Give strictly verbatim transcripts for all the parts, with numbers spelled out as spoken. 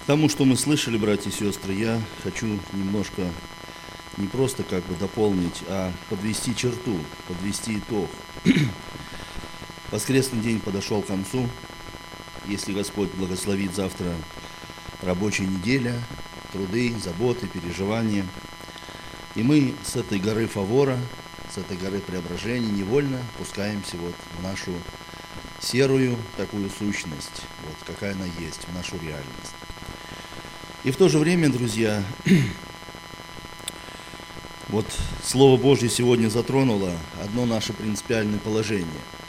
тому, что мы слышали, братья и сестры, я хочу немножко не просто как бы дополнить, а подвести черту, подвести итог. Воскресный день подошел к концу. Если Господь благословит, завтра рабочая неделя, труды, заботы, переживания. И мы с этой горы Фавора, с этой горы Преображения невольно пускаемся вот в нашу серую такую сущность, вот какая она есть, в нашу реальность. И в то же время, друзья, вот Слово Божье сегодня затронуло одно наше принципиальное положение.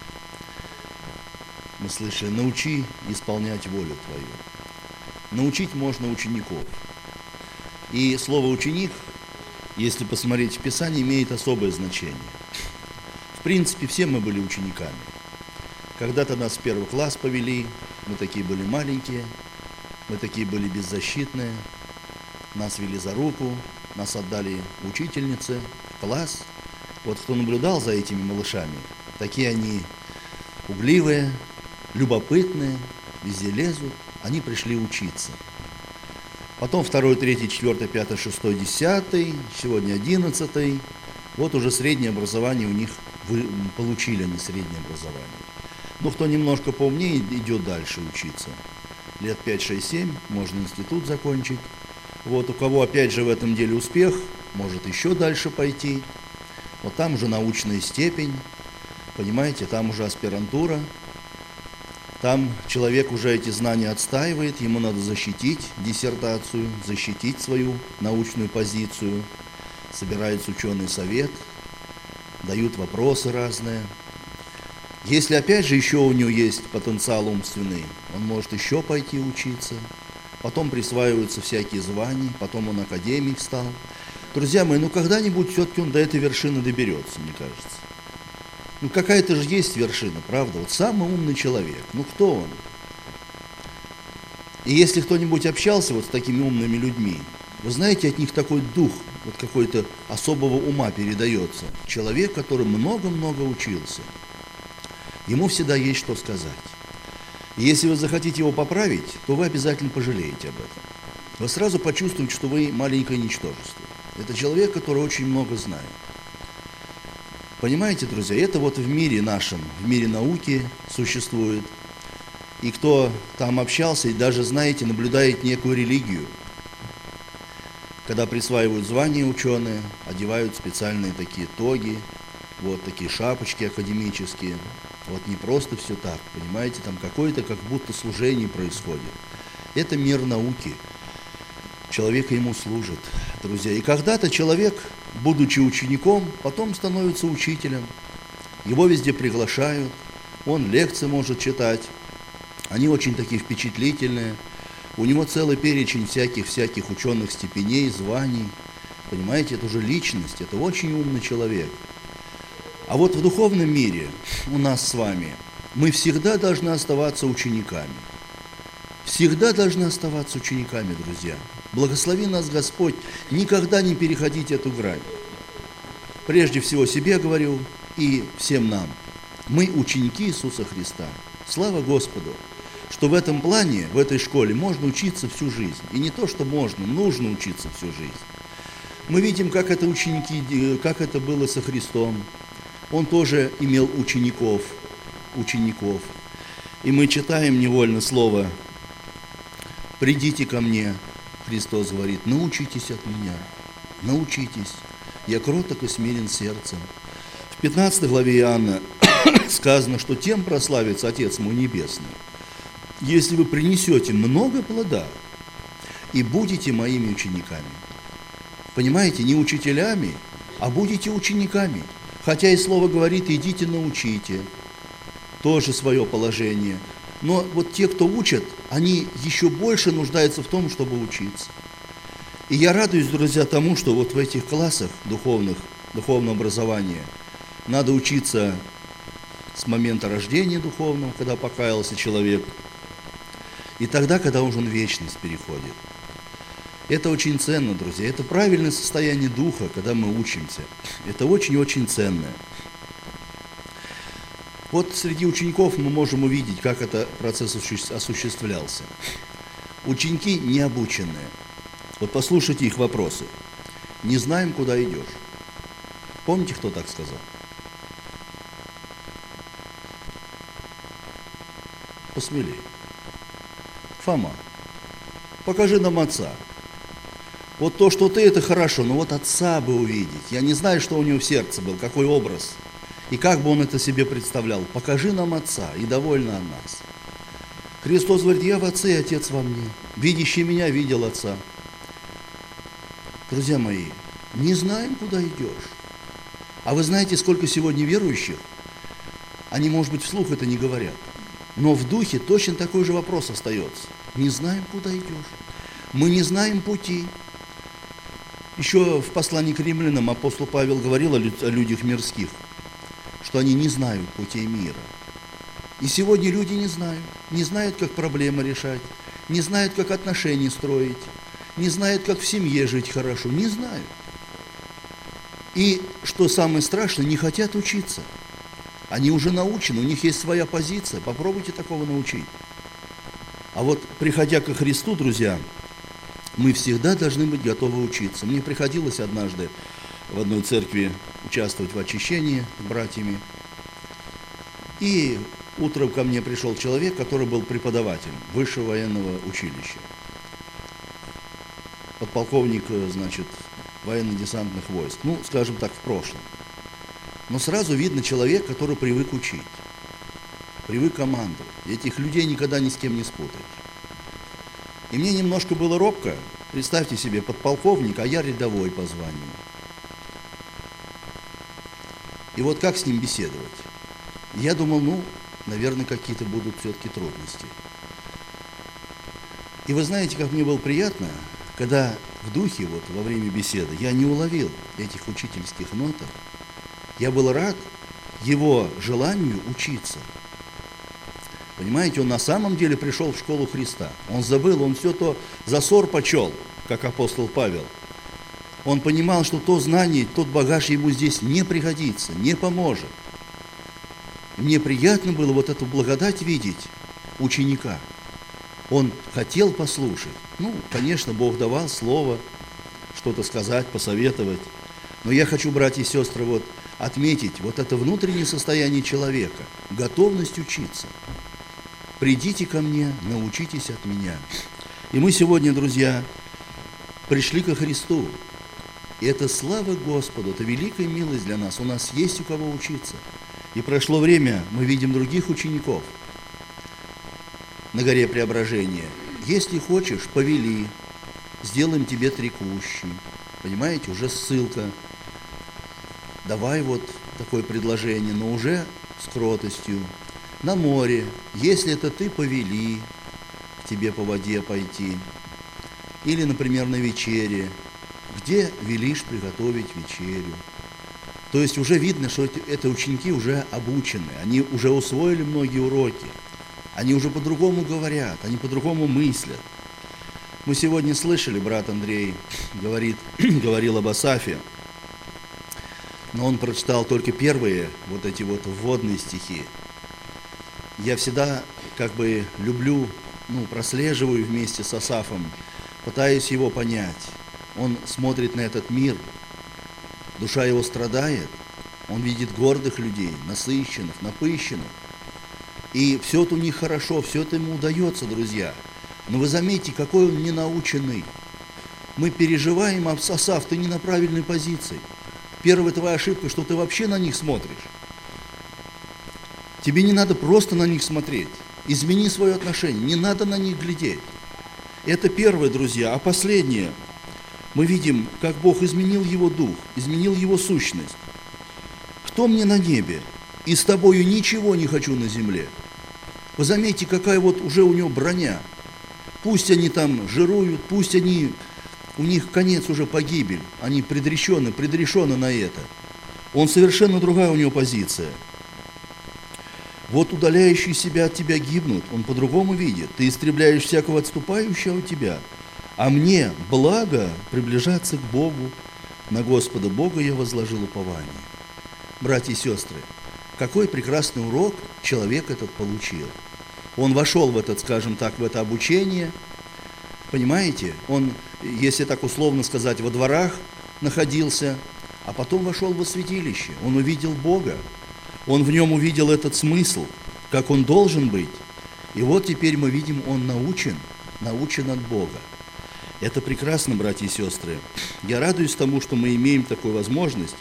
Мы слышали: научи исполнять волю Твою. Научить можно учеников. И слово «ученик», если посмотреть в Писании, имеет особое значение. В принципе, все мы были учениками. Когда-то нас в первый класс повели, мы такие были маленькие, мы такие были беззащитные, нас вели за руку, нас отдали учительнице в класс. Вот кто наблюдал за этими малышами, такие они пугливые, любопытные, везде лезут, они пришли учиться. Потом второй, третий, четвертый, пятый, шестой, десятый, сегодня одиннадцатый. Вот уже среднее образование у них, вы, получили они среднее образование. Но кто немножко поумнее, идет дальше учиться. Лет пять, шесть, семь, можно институт закончить. Вот у кого опять же в этом деле успех, может еще дальше пойти. Вот там уже научная степень, понимаете, там уже аспирантура. Там человек уже эти знания отстаивает, ему надо защитить диссертацию, защитить свою научную позицию. Собирается ученый совет, дают вопросы разные. Если опять же еще у него есть потенциал умственный, он может еще пойти учиться. Потом присваиваются всякие звания, потом он академик стал. Друзья мои, ну когда-нибудь все-таки он до этой вершины доберется, мне кажется. Ну какая-то же есть вершина, правда? Вот самый умный человек. Ну кто он? И если кто-нибудь общался вот с такими умными людьми, вы знаете, от них такой дух, вот какой-то особого ума передается. Человек, который много-много учился. Ему всегда есть что сказать. И если вы захотите его поправить, то вы обязательно пожалеете об этом. Вы сразу почувствуете, что вы маленькое ничтожество. Это человек, который очень много знает. Понимаете, друзья, это вот в мире нашем, в мире науки существует. И кто там общался, и даже, знаете, наблюдает некую религию. Когда присваивают звания ученые, одевают специальные такие тоги, вот такие шапочки академические. Вот не просто все так, понимаете, там какое-то как будто служение происходит. Это мир науки. Человек ему служит, друзья. И когда-то человек, будучи учеником, потом становится учителем. Его везде приглашают, он лекции может читать. Они очень такие впечатлительные. У него целый перечень всяких-всяких ученых степеней, званий. Понимаете, это уже личность, это очень умный человек. А вот в духовном мире у нас с вами мы всегда должны оставаться учениками. Всегда должны оставаться учениками, друзья. Благослови нас Господь, никогда не переходить эту грань. Прежде всего себе говорю и всем нам. Мы ученики Иисуса Христа. Слава Господу, что в этом плане, в этой школе можно учиться всю жизнь. И не то, что можно, нужно учиться всю жизнь. Мы видим, как это ученики, как это было со Христом. Он тоже имел учеников, учеников. И мы читаем невольно слово «Придите ко мне», Христос говорит, «научитесь от меня, научитесь, я кроток и смирен сердцем». В пятнадцатой главе Иоанна сказано, что тем прославится Отец мой Небесный, если вы принесете много плода и будете моими учениками. Понимаете, не учителями, а будете учениками. Хотя и слово говорит, идите научите, тоже свое положение. Но вот те, кто учат, они еще больше нуждаются в том, чтобы учиться. И я радуюсь, друзья, тому, что вот в этих классах духовных, духовного образования надо учиться с момента рождения духовного, когда покаялся человек, и тогда, когда уже он в вечность переходит. Это очень ценно, друзья. Это правильное состояние духа, когда мы учимся. Это очень-очень ценное. Вот среди учеников мы можем увидеть, как этот процесс осуществлялся. Ученики необученные. Вот послушайте их вопросы. Не знаем, куда идешь. Помните, кто так сказал? Посмелее. Фома. Покажи нам отца. Вот то, что ты, это хорошо, но вот отца бы увидеть. Я не знаю, что у него в сердце был, какой образ. И как бы он это себе представлял. Покажи нам отца, и довольно о нас. Христос говорит, я в отце, и отец во мне. Видящий меня видел отца. Друзья мои, не знаем, куда идешь. А вы знаете, сколько сегодня верующих? Они, может быть, вслух это не говорят. Но в духе точно такой же вопрос остается. Не знаем, куда идешь. Мы не знаем пути. Еще в послании к римлянам апостол Павел говорил о людях мирских, что они не знают путей мира. И сегодня люди не знают. Не знают, как проблемы решать. Не знают, как отношения строить. Не знают, как в семье жить хорошо. Не знают. И, что самое страшное, не хотят учиться. Они уже научены, у них есть своя позиция. Попробуйте такого научить. А вот, приходя ко Христу, друзья, мы всегда должны быть готовы учиться. Мне приходилось однажды в одной церкви участвовать в очищении с братьями. И утром ко мне пришел человек, который был преподавателем высшего военного училища. Подполковник, значит, военно-десантных войск. Ну, скажем так, в прошлом. Но сразу видно человек, который привык учить. Привык командовать. Этих людей никогда ни с кем не спутаешь. И мне немножко было робко. Представьте себе, подполковник, а я рядовой по званию. И вот как с ним беседовать? Я думал, ну, наверное, какие-то будут все-таки трудности. И вы знаете, как мне было приятно, когда в духе, вот во время беседы, я не уловил этих учительских ноток. Я был рад его желанию учиться. Понимаете, он на самом деле пришел в школу Христа. Он забыл, он все то за ссор почел, как апостол Павел. Он понимал, что то знание, тот багаж ему здесь не пригодится, не поможет. И мне приятно было вот эту благодать видеть ученика. Он хотел послушать. Ну, конечно, Бог давал слово, что-то сказать, посоветовать. Но я хочу, братья и сестры, вот отметить вот это внутреннее состояние человека, готовность учиться. Придите ко мне, научитесь от меня. И мы сегодня, друзья, пришли ко Христу. И это слава Господу, это великая милость для нас. У нас есть у кого учиться. И прошло время, мы видим других учеников на горе Преображения. Если хочешь, повели, сделаем тебе три кущи. Понимаете, уже ссылка. Давай вот такое предложение, но уже с кротостью. На море, если это ты, повели к тебе по воде пойти. Или, например, на вечере, где велишь приготовить вечерю. То есть уже видно, что это ученики уже обучены, они уже усвоили многие уроки, они уже по-другому говорят, они по-другому мыслят. Мы сегодня слышали, брат Андрей говорит, говорил об Асафе, но он прочитал только первые вот эти вот вводные стихи. Я всегда как бы люблю, ну, прослеживаю вместе с Асафом, пытаюсь его понять. Он смотрит на этот мир, душа его страдает, он видит гордых людей, насыщенных, напыщенных. И все это у них хорошо, все это ему удается, друзья. Но вы заметите, какой он ненаученный. Мы переживаем, а Асаф, ты не на правильной позиции. Первая твоя ошибка, что ты вообще на них смотришь. Тебе не надо просто на них смотреть. Измени свое отношение, не надо на них глядеть. Это первое, друзья. А последнее. Мы видим, как Бог изменил его дух, изменил его сущность. Кто мне на небе? И с тобою ничего не хочу на земле. Вы заметите, какая вот уже у него броня. Пусть они там жируют, пусть они, у них конец уже погибель. Они предрешены, предрешены на это. Он совершенно другая у него позиция. Вот удаляющие себя от тебя гибнут, он по-другому видит. Ты истребляешь всякого отступающего от тебя. А мне благо приближаться к Богу. На Господа Бога я возложил упование. Братья и сестры, какой прекрасный урок человек этот получил. Он вошел в этот, скажем так, в это обучение, Понимаете? Он, если так условно сказать, во дворах находился, а потом вошел во святилище. Он увидел Бога. Он в нем увидел этот смысл, как он должен быть. И вот теперь мы видим, он научен, научен от Бога. Это прекрасно, братья и сестры. Я радуюсь тому, что мы имеем такую возможность.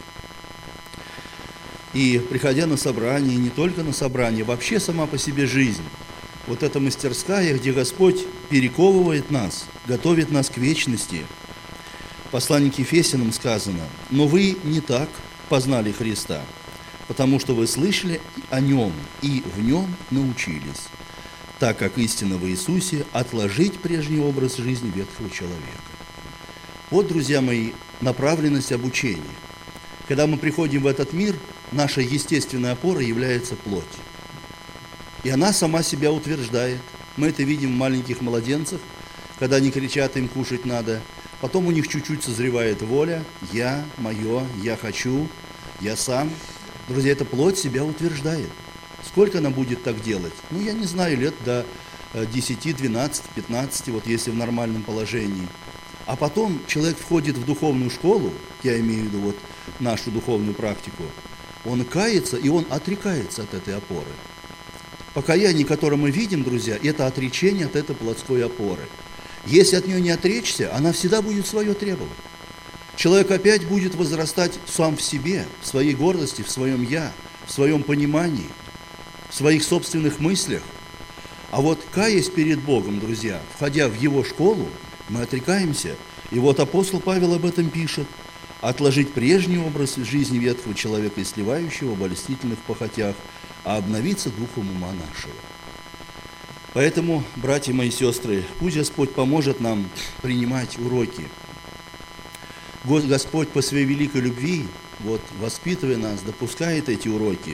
И приходя на собрание, и не только на собрание, вообще сама по себе жизнь. Вот эта мастерская, где Господь перековывает нас, готовит нас к вечности. В послании к Ефесянам сказано: «Но вы не так познали Христа, потому что вы слышали о Нем и в Нем научились, так как истина в Иисусе, отложить прежний образ жизни ветхого человека». Вот, друзья мои, направленность обучения. Когда мы приходим в этот мир, наша естественная опора является плоть. И она сама себя утверждает. Мы это видим в маленьких младенцах, когда они кричат, им кушать надо. Потом у них чуть-чуть созревает воля. Я, мое, я хочу, я сам. Друзья, эта плоть себя утверждает. Сколько она будет так делать? Ну, я не знаю, лет до десяти, двенадцати, пятнадцати, вот если в нормальном положении. А потом человек входит в духовную школу, я имею в виду вот нашу духовную практику, он кается, и он отрекается от этой опоры. Покаяние, которое мы видим, друзья, это отречение от этой плотской опоры. Если от нее не отречься, она всегда будет свое требовать. Человек опять будет возрастать сам в себе, в своей гордости, в своем «я», в своем понимании, в своих собственных мыслях. А вот каясь перед Богом, друзья, входя в Его школу, мы отрекаемся. И вот апостол Павел об этом пишет: «Отложить прежний образ жизни ветхого человека и сливающего в обольстительных похотях, а обновиться духом ума нашего». Поэтому, братья мои сестры, пусть Господь поможет нам принимать уроки. Господь по своей великой любви, вот, воспитывая нас, допускает эти уроки.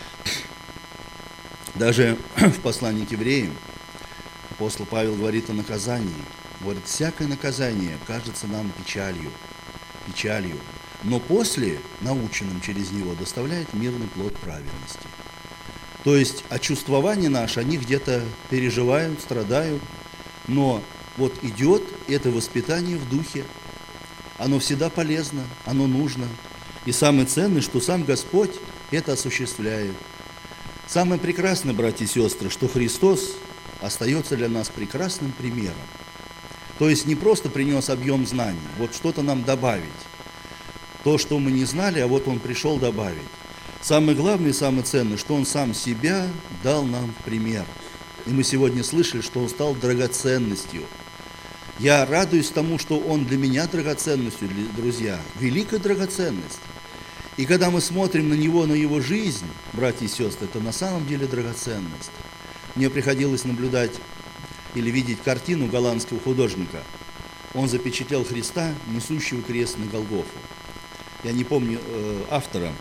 Даже в послании к евреям апостол Павел говорит о наказании. Говорит: «Всякое наказание кажется нам печалью, печалью, но после, наученным через него, доставляет мирный плод праведности». То есть, а чувствования наши, они где-то переживают, страдают, но вот идет это воспитание в духе. Оно всегда полезно, оно нужно. И самое ценное, что сам Господь это осуществляет. Самое прекрасное, братья и сестры, что Христос остается для нас прекрасным примером. То есть не просто принес объем знаний, вот что-то нам добавить. То, что мы не знали, а вот Он пришел добавить. Самое главное и самое ценное, что Он сам себя дал нам в пример. И мы сегодня слышали, что Он стал драгоценностью. Я радуюсь тому, что Он для меня драгоценностью, друзья, великая драгоценность. И когда мы смотрим на Него, на Его жизнь, братья и сестры, это на самом деле драгоценность. Мне приходилось наблюдать или видеть картину голландского художника. Он запечатлел Христа, несущего крест на Голгофу. Я не помню э, автора,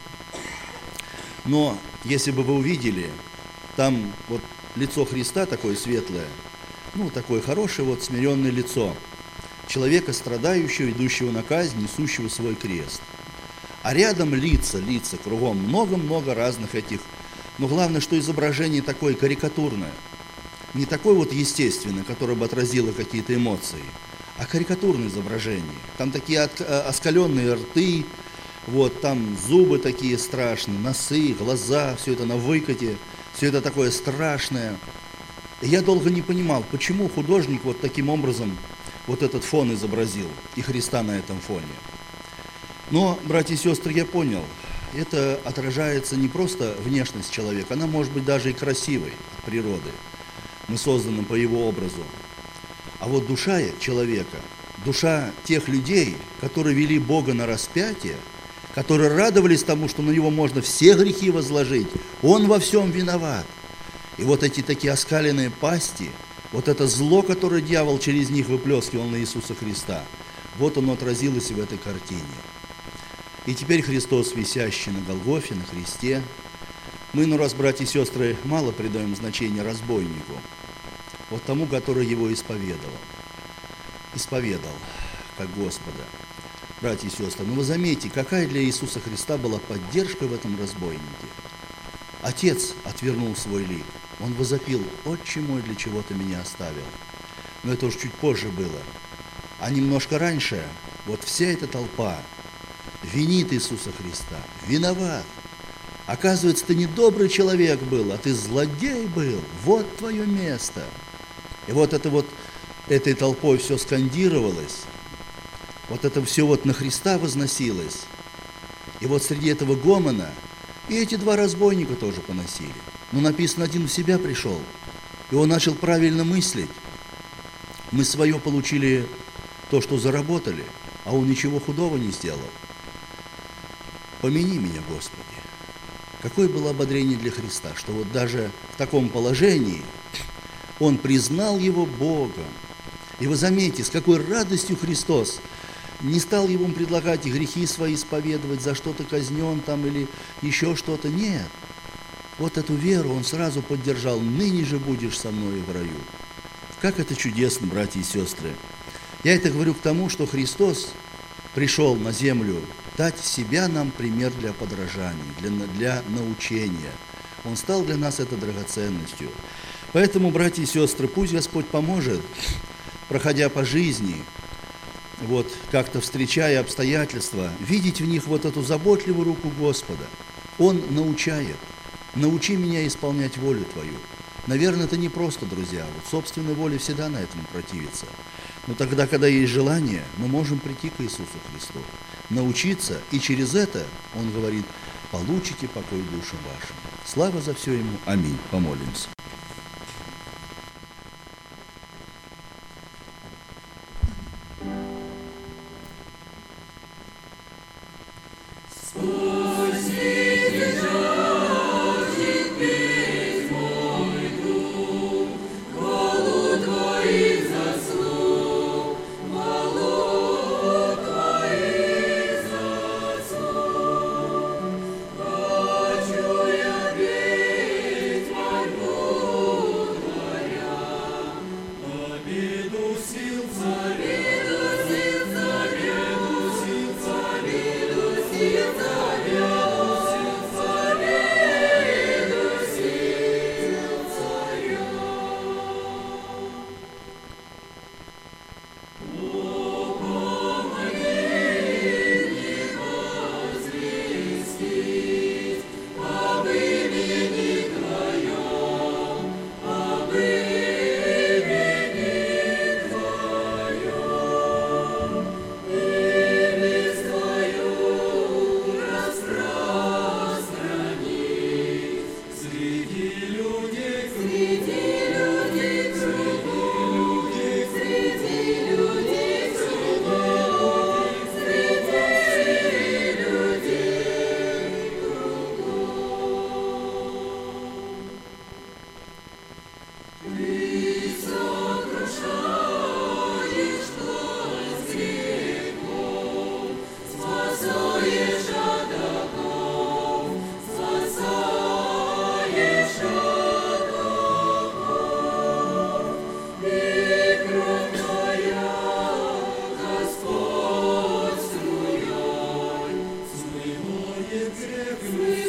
но если бы вы увидели, там вот лицо Христа такое светлое, ну, такое хорошее, вот смиренное лицо человека, страдающего, идущего на казнь, несущего свой крест. А рядом лица, лица, кругом много-много разных этих. Но главное, что изображение такое карикатурное. Не такое вот естественное, которое бы отразило какие-то эмоции, а карикатурное изображение. Там такие оскаленные рты, вот, там зубы такие страшные, носы, глаза, все это на выкате, все это такое страшное. И я долго не понимал, почему художник вот таким образом вот этот фон изобразил, и Христа на этом фоне. Но, братья и сестры, я понял, это отражается не просто внешность человека, она может быть даже и красивой от природы. Мы созданы по Его образу. А вот душа человека, душа тех людей, которые вели Бога на распятие, которые радовались тому, что на Него можно все грехи возложить, Он во всем виноват. И вот эти такие оскаленные пасти, вот это зло, которое дьявол через них выплескивал на Иисуса Христа, вот оно отразилось и в этой картине. И теперь Христос, висящий на Голгофе, на кресте. Мы, ну раз, братья и сестры, мало придаем значения разбойнику, вот тому, который Его исповедовал. Исповедал, как Господа. Братья и сестры, ну вы заметите, какая для Иисуса Христа была поддержка в этом разбойнике. Отец отвернул свой лик. Он возопил: «Отче мой, для чего ты меня оставил?» но это уж чуть позже было. А немножко раньше вот вся эта толпа винит Иисуса Христа, виноват. Оказывается, ты не добрый человек был, а ты злодей был. Вот твое место. И вот это вот этой толпой все скандировалось. Вот это все вот на Христа возносилось. И вот среди этого гомона и эти два разбойника тоже поносили. Но написано, один в себя пришел. И он начал правильно мыслить. Мы свое получили то, что заработали, а он ничего худого не сделал. Помяни меня, Господи. Какое было ободрение для Христа, что вот даже в таком положении он признал его Богом. И вы заметите, с какой радостью Христос не стал ему предлагать и грехи свои исповедовать, за что-то казнен там или еще что-то. Нет. Вот эту веру он сразу поддержал. Ныне же будешь со мной в раю. Как это чудесно, братья и сестры. Я это говорю к тому, что Христос пришел на землю дать себя нам пример для подражания, для, для научения. Он стал для нас это драгоценностью. Поэтому, братья и сестры, пусть Господь поможет, проходя по жизни, вот как-то встречая обстоятельства, видеть в них вот эту заботливую руку Господа. Он научает. Научи меня исполнять волю Твою. Наверное, это не просто, друзья. Вот собственной воле всегда на этом противится. Но тогда, когда есть желание, мы можем прийти к Иисусу Христу, научиться, и через это, Он говорит, получите покой душам вашим. Слава за все Ему. Аминь. Помолимся. Смывает грех.